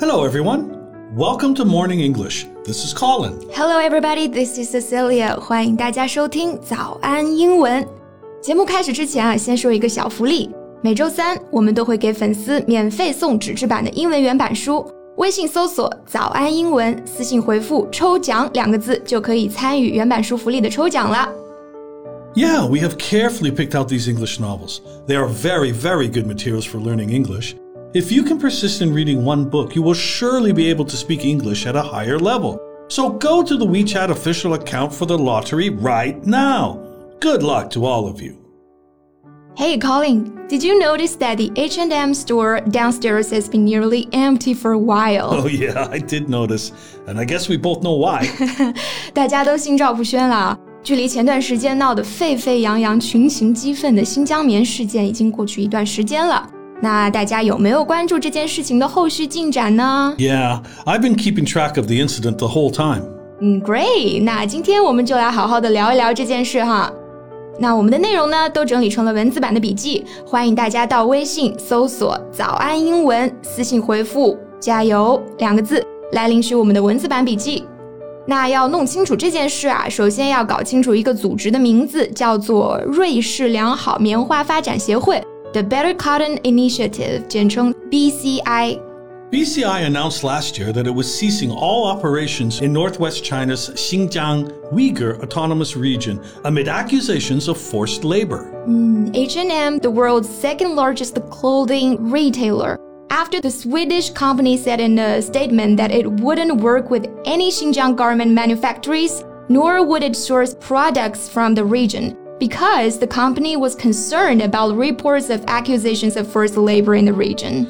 Hello, everyone. Welcome to Morning English. This is Colin. Hello, everybody. This is Cecilia. 欢迎大家收听早安英文。节目开始之前先说一个小福利。每周三我们都会给粉丝免费送纸质版的英文原版书。微信搜索早安英文，私信回复抽奖2个字就可以参与原版书福利的抽奖了。 Yeah, we have carefully picked out these English novels. They are very, very good materials for learning English.If you can persist in reading one book, you will surely be able to speak English at a higher level. So go to the WeChat official account for the lottery right now. Good luck to all of you. Hey, Colin, did you notice that the H&M store downstairs has been nearly empty for a while? Oh yeah, I did notice. And I guess we both know why. 大家都心照不宣了啊。距离前段时间闹得沸沸扬扬、群情激愤的新疆棉事件已经过去一段时间了。那大家有没有关注这件事情的后续进展呢？ Yeah, I've been keeping track of the incident the whole time. Great. 那今天我们就来好好的聊一聊这件事哈。那我们的内容呢，都整理成了文字版的笔记，欢迎大家到微信搜索早安英文，私信回复加油2个字来领取我们的文字版笔记。那要弄清楚这件事啊，首先要搞清楚一个组织的名字，叫做瑞士良好棉花发展协会The Better Cotton Initiative, 简称 BCI. BCI announced last year that it was ceasing all operations in northwest China's Xinjiang Uyghur Autonomous Region amid accusations of forced labor. H&M, the world's second largest clothing retailer, after the Swedish company said in a statement that it wouldn't work with any Xinjiang garment manufacturers, nor would it source products from the region.Because the company was concerned about reports of accusations of forced labor in the region.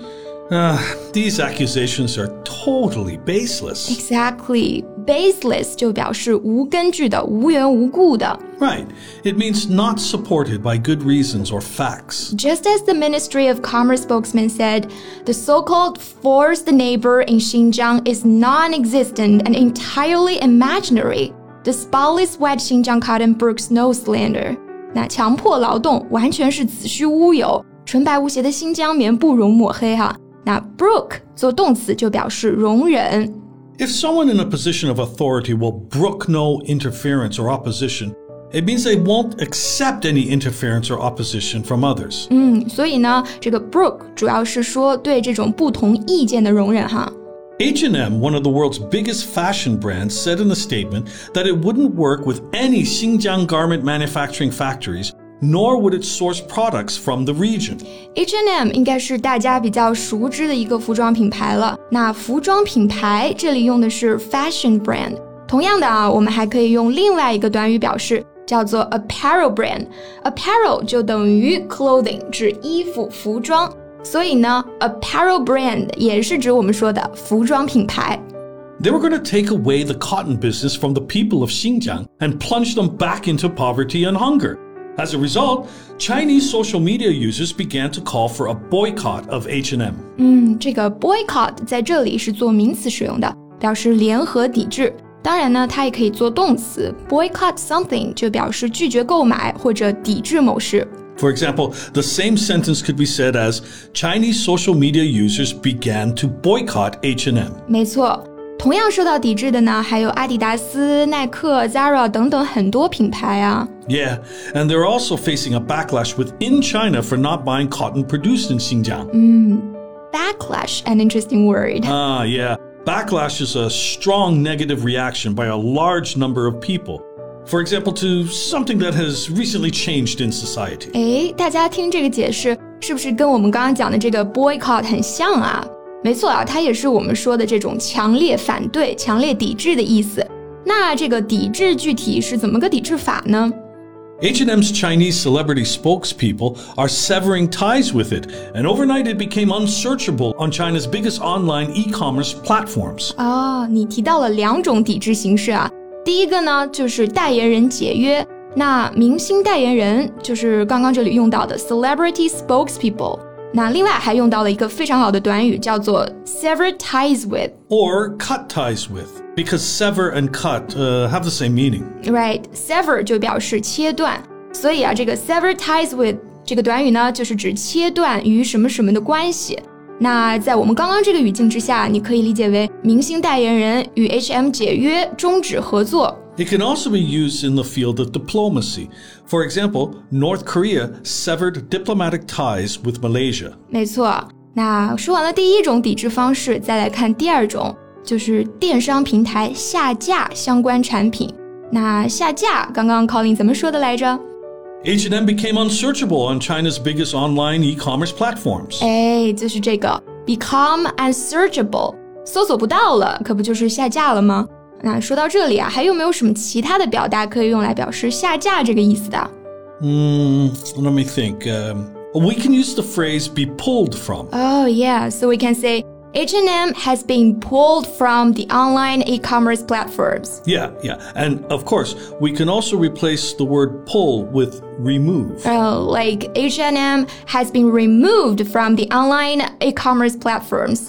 These accusations are totally baseless. Exactly. Baseless 就表示无根据的、无缘无故的。 Right. It means not supported by good reasons or facts. Just as the Ministry of Commerce spokesman said, the so-called forced labor in Xinjiang is non-existent and entirely imaginary.The spotless white Xinjiang cotton brooks no slander. 那强迫劳动完全是子虚乌有，纯白无邪的新疆棉不容抹黑哈。那 brook 做动词就表示容忍。 If someone in a position of authority will brook no interference or opposition, it means they won't accept any interference or opposition from others. 所以呢，这个 brook 主要是说对这种不同意见的容忍哈。 H&M, one of the world's biggest fashion brands, said in a statement that it wouldn't work with any Xinjiang garment manufacturing factories, nor would it source products from the region. H&M 应该是大家比较熟知的一个服装品牌了。那服装品牌这里用的是 fashion brand。同样的啊，我们还可以用另外一个短语表示，叫做 apparel brand。apparel 就等于 clothing， 指衣服、服装。所以呢 apparel brand 也是指我们说的服装品牌。 They were going to take away the cotton business from the people of Xinjiang and plunge them back into poverty and hunger. As a result, Chinese social media users began to call for a boycott of H&M. 这个 boycott 在这里是做名词使用的，表示联合抵制。当然呢，它也可以做动词 boycott something 就表示拒绝购买或者抵制某事。 For example, the same sentence could be said as Chinese social media users began to boycott H&M. 没错，同样受到抵制的呢，还有阿迪达斯、耐克、Zara 等等很多品牌啊。 Yeah, and they're also facing a backlash within China for not buying cotton produced in Xinjiang. Backlash, an interesting word. Yeah. Backlash is a strong negative reaction by a large number of people.For example, to something that has recently changed in society. 大家听这个解释，是不是跟我们刚刚讲的这个 boycott 很像啊？没错啊，它也是我们说的这种强烈反对、强烈抵制的意思。那这个抵制具体是怎么个抵制法呢？ H&M's Chinese celebrity spokespeople are severing ties with it, and overnight it became unsearchable on China's biggest online e-commerce platforms. 你提到了2种抵制形式啊。第一个呢，就是代言人解约。那明星代言人就是刚刚这里用到的 celebrity spokespeople。那另外还用到了一个非常好的短语，叫做 sever ties with or cut ties with, because sever and cut have the same meaning. Right, sever 就表示切断，所以啊，这个 sever ties with 这个短语呢，就是指切断与什么什么的关系。 那在我们刚刚这个语境之下，你可以理解为明星代言人与 H&M 解约，终止合作。 It can also be used in the field of diplomacy. For example, North Korea severed diplomatic ties with Malaysia. 没错，那说完了第一种抵制方式，再来看第二种，就是电商平台下架相关产品。那下架，刚刚 Colin 怎么说的来着？ H&M became unsearchable on China's biggest online e-commerce platforms. 就是这个 become unsearchable， 搜索不到了，可不就是下架了吗？那说到这里啊，还有没有什么其他的表达可以用来表示下架这个意思的 ？Let me think. We can use the phrase be pulled from. Oh, yeah. So we can say H&M has been pulled from the online e-commerce platforms. Yeah. And of course, we can also replace the word pull with remove. Like H&M has been removed from the online e-commerce platforms.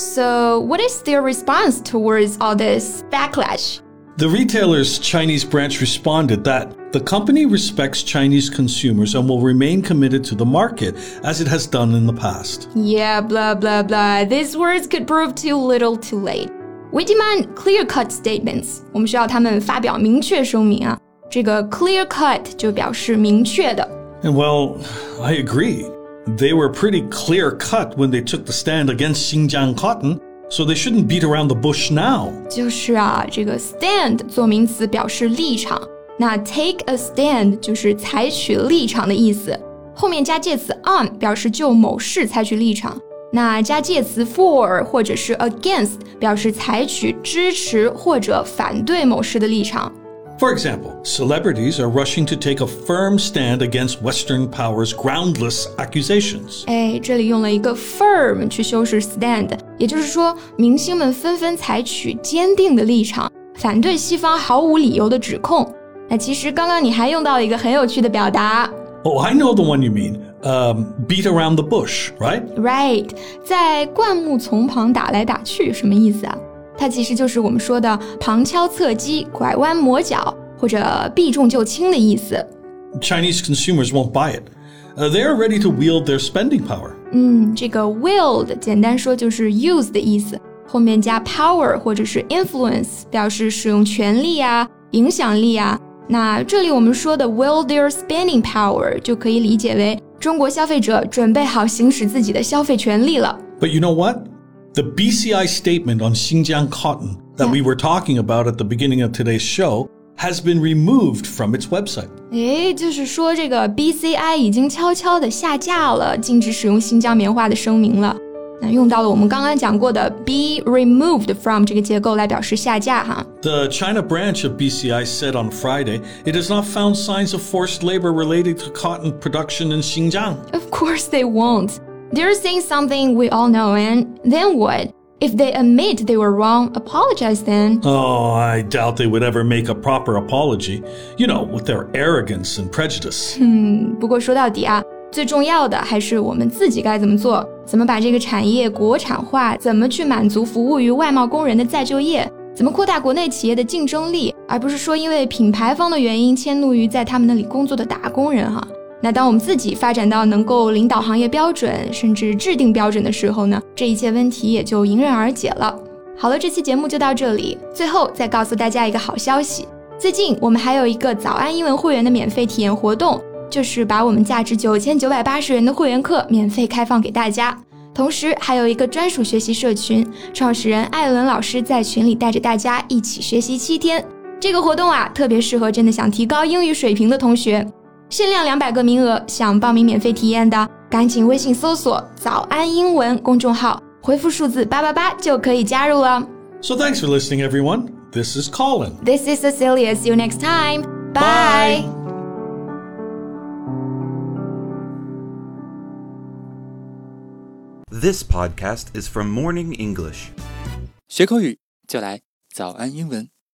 So what is their response towards all this backlash? The retailer's Chinese branch responded that the company respects Chinese consumers and will remain committed to the market as it has done in the past. Yeah, blah, blah, blah. These words could prove too little too late. We demand clear-cut statements. 我们需要他们发表明确声明啊。这个 clear-cut 就表示明确的。 And well, I agree.They were pretty clear-cut when they took the stand against Xinjiang cotton, so they shouldn't beat around the bush now. 就是啊，这个 stand 做名词表示立场，那 take a stand 就是采取立场的意思，后面加介词 on 表示就某事采取立场，那加介词 for 或者是 against 表示采取支持或者反对某事的立场。 For example, celebrities are rushing to take a firm stand against Western powers' groundless accusations. 这里用了一个 firm 去修饰 stand， 也就是说，明星们纷纷采取坚定的立场，反对西方毫无理由的指控。那其实刚刚你还用到了一个很有趣的表达。 Oh, I know the one you mean. Beat around the bush, right? Right. 在灌木丛旁打来打去，什么意思啊？它其实就是我们说的旁敲侧击、拐弯抹角或者避重就轻的意思。 Chinese consumers won't buy it. They are ready to wield their spending power. 这个 wield 简单说就是 use 的意思，后面加 power 或者是 influence 表示使用权力啊、影响力啊。那这里我们说的 wield their spending power 就可以理解为中国消费者准备好行使自己的消费权利了。 But you know what?The BCI statement on Xinjiang cotton that we were talking about at the beginning of today's show has been removed from its website. 就是说这个 BCI 已经悄悄地下架了禁止使用新疆棉花的声明了。那用到了我们刚刚讲过的 be removed from 这个结构来表示下架哈。 The China branch of BCI said on Friday it has not found signs of forced labor related to cotton production in Xinjiang. Of course they won't.They're saying something we all know, and then what? If they admit they were wrong, apologize then. Oh, I doubt they would ever make a proper apology. You know, with their arrogance and prejudice. 不过说到底啊，最重要的还是我们自己该怎么做，怎么把这个产业国产化，怎么去满足服务于外贸工人的再就业，怎么扩大国内企业的竞争力，而不是说因为品牌方的原因迁怒于在他们那里工作的打工人哈。那当我们自己发展到能够领导行业标准，甚至制定标准的时候呢，这一切问题也就迎刃而解了。好了，这期节目就到这里。最后再告诉大家一个好消息，最近我们还有一个早安英文会员的免费体验活动，就是把我们价值9980元的会员课免费开放给大家。同时还有一个专属学习社群，创始人艾伦老师在群里带着大家一起学习7天。这个活动啊，特别适合真的想提高英语水平的同学。限量200个名额，想报名免费体验的，赶紧微信搜索“早安英文”公众号，回复数字888就可以加入了。 So thanks for listening, everyone. This is Colin. This is Cecilia. See you next time. Bye. This podcast is from Morning English. 学口语就来早安英文。